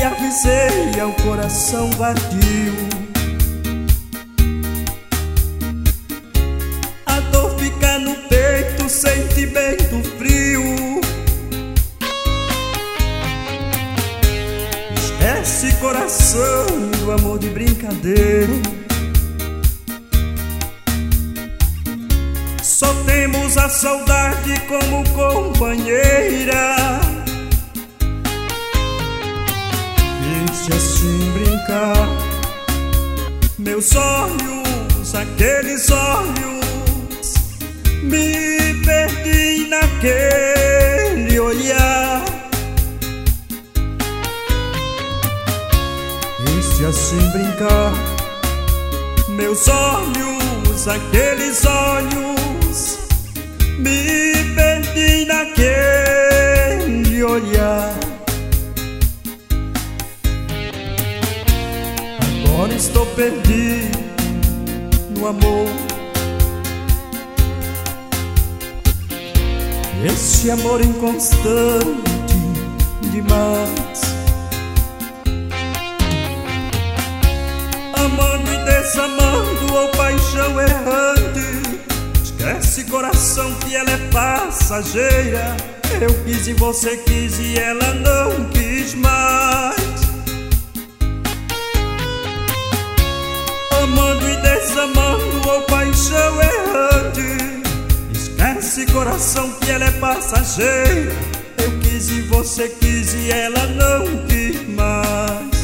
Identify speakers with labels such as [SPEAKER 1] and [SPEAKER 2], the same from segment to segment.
[SPEAKER 1] e avisei ao coração vadio. A dor fica no peito, sentimento frio. Esquece, coração, do amor de brincadeira. Só temos a saudade como companheira. Quis assim brincar, meus olhos, aqueles olhos, me perdi naquele olhar. Quis assim brincar, meus olhos, aqueles olhos, me perdi naquele olhar. Agora estou perdido no amor. Esse amor inconstante demais, amando e desamando, ou paixão errante. Esquece, coração, que ela é passageira. Eu quis e você quis e ela não quis mais. Amando e desamando, ou paixão errante. Esquece, coração, que ela é passageira. Eu quis e você quis e ela não quis mais.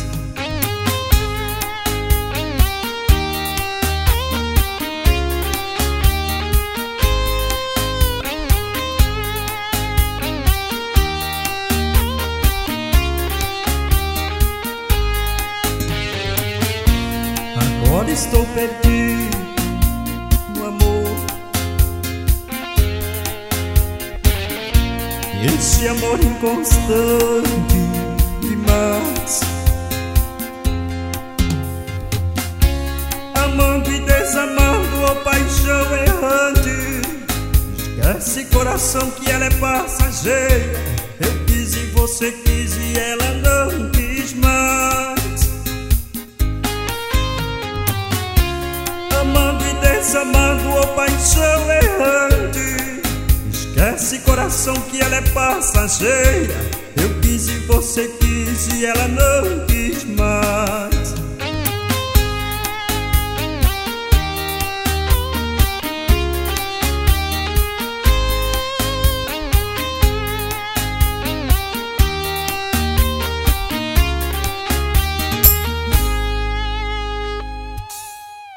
[SPEAKER 1] Agora estou perdido no amor. Esse amor inconstante demais, amando e desamando, ou paixão errante. Esquece, coração, que ela é passageira. Eu quis e você quis e ela não quis mais. Amando e desamando, ou paixão errante. Esquece, coração, que ela é passageira. Eu quis e você quis e ela não quis mais.